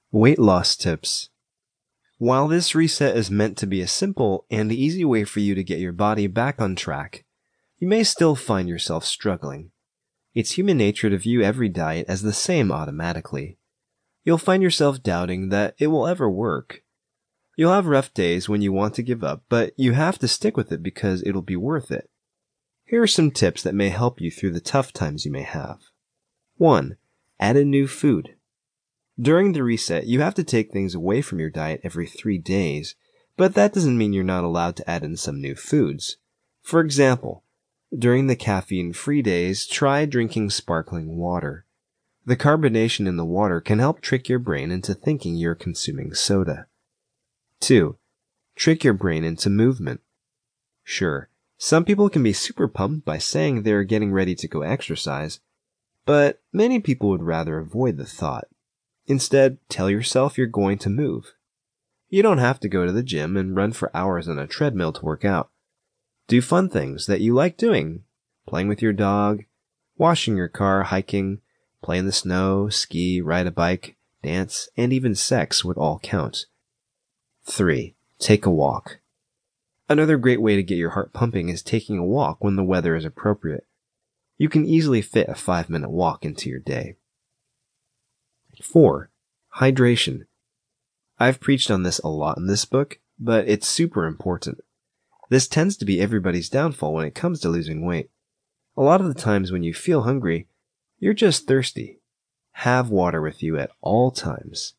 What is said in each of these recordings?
Weight loss tips. While this reset is meant to be a simple and easy way for you to get your body back on track, you may still find yourself struggling. It's human nature to view every diet as the same automatically. You'll find yourself doubting that it will ever work. You'll have rough days when you want to give up, but you have to stick with it because it'll be worth it. Here are some tips that may help you through the tough times you may have. 1. Add a new food. During the reset, you have to take things away from your diet every 3 days, but that doesn't mean you're not allowed to add in some new foods. For example, during the caffeine-free days, try drinking sparkling water. The carbonation in the water can help trick your brain into thinking you're consuming soda. 2. Trick your brain into movement. Sure, some people can be super pumped by saying they're getting ready to go exercise, but many people would rather avoid the thought. Instead, tell yourself you're going to move. You don't have to go to the gym and run for hours on a treadmill to work out. Do fun things that you like doing. Playing with your dog, washing your car, hiking, play in the snow, ski, ride a bike, dance, and even sex would all count. 3. Take a walk. Another great way to get your heart pumping is taking a walk when the weather is appropriate. You can easily fit a 5-minute walk into your day. 4. Hydration. I've preached on this a lot in this book, but it's super important. This tends to be everybody's downfall when it comes to losing weight. A lot of the times when you feel hungry, you're just thirsty. Have water with you at all times.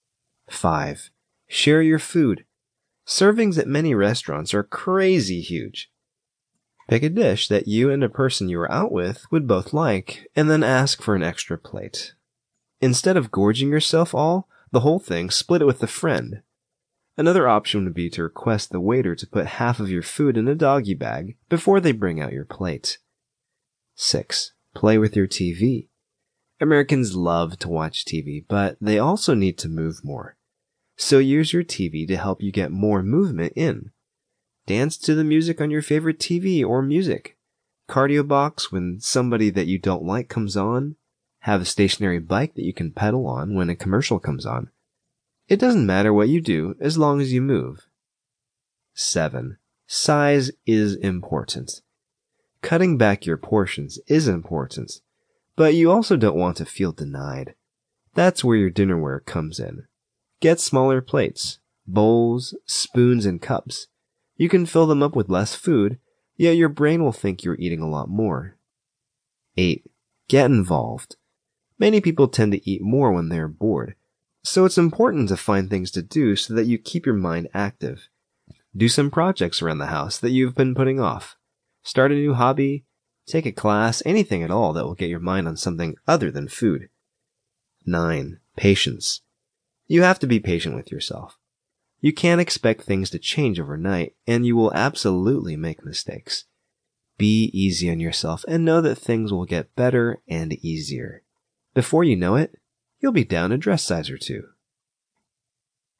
5. Share your food. Servings at many restaurants are crazy huge. Pick a dish that you and a person you are out with would both like, and then ask for an extra plate. Instead of gorging yourself the whole thing, split it with a friend. Another option would be to request the waiter to put half of your food in a doggy bag before they bring out your plate. 6. Play with your TV. Americans love to watch TV, but they also need to move more. So use your TV to help you get more movement in. Dance to the music on your favorite TV or music. Cardio box when somebody that you don't like comes on. Have a stationary bike that you can pedal on when a commercial comes on. It doesn't matter what you do as long as you move. 7. Size is important. Cutting back your portions is important, but you also don't want to feel denied. That's where your dinnerware comes in. Get smaller plates, bowls, spoons, and cups. You can fill them up with less food, yet your brain will think you're eating a lot more. 8. Get involved. Many people tend to eat more when they're bored, so it's important to find things to do so that you keep your mind active. Do some projects around the house that you've been putting off. Start a new hobby, take a class, anything at all that will get your mind on something other than food. 9. Patience. You have to be patient with yourself. You can't expect things to change overnight, and you will absolutely make mistakes. Be easy on yourself and know that things will get better and easier. Before you know it, you'll be down a dress size or 2.